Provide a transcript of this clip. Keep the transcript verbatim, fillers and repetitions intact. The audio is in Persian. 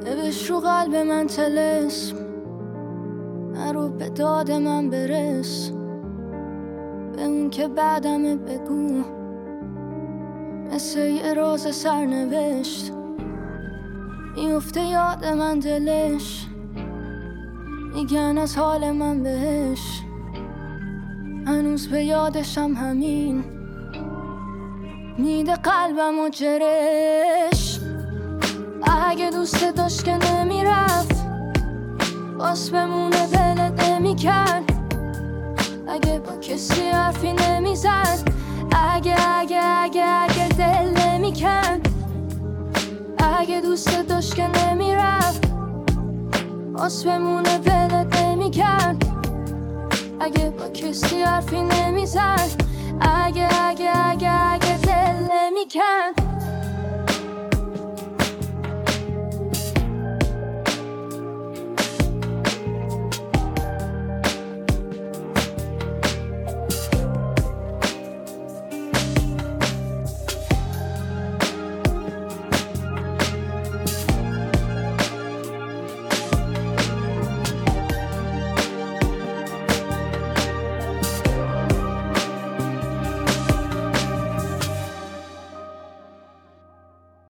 نوشت رو قلب من طلسم، نرو به داد من برس، به اون که بعدمه بگو مثل یه راز سرنوشت. میفته یاد من دلش، میگن از حال من بهش، هنوز به یادشم همین میده قلبم و جرش. اگه دوست داشت که نمیرفت، باز بمونه دلت نمیکرد. اگه با کسی حرفی نمیزد، اگه اگه اگه اگه دل نمیکرد. اگه دوست داشت که نمیرفت، باز بمونه دلت نمیکرد. اگه با کسی حرفی نمیزد، اگه اگه اگه اگه دل نمیکرد.